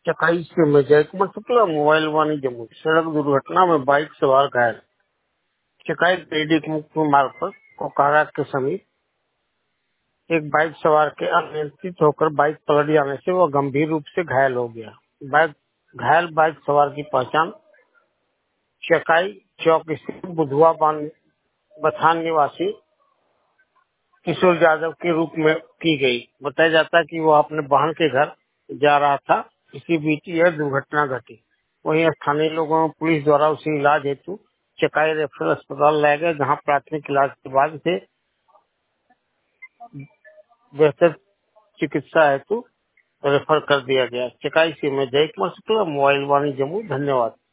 चकाई से में जयकुमार शुक्ला मोबाइल वाणी जम्मू। सड़क दुर्घटना में बाइक सवार घायल। चकाई पेड़ी मुख्य मार्ग पर कोकारा के समीप एक बाइक सवार के अनियंत्रित होकर बाइक पलट जाने से वह गंभीर रूप से घायल हो गया। घायल बाइक सवार की पहचान चकाई चौक स्थित बुधवा बथान निवासी किशोर यादव के रूप में की गई। बताया जाता है कि वह अपने बहन के घर जा रहा था, इसी बीच यह दुर्घटना घटी। वहीं स्थानीय लोगों और पुलिस द्वारा उसे इलाज हेतु चकाई रेफरल अस्पताल लाया गया, जहां प्राथमिक इलाज के बाद इसे बेहतर चिकित्सा हेतु रेफर कर दिया गया। चकाई से मैं जय कुमार शुक्ला, मोबाइल वाणी जम्मू। धन्यवाद।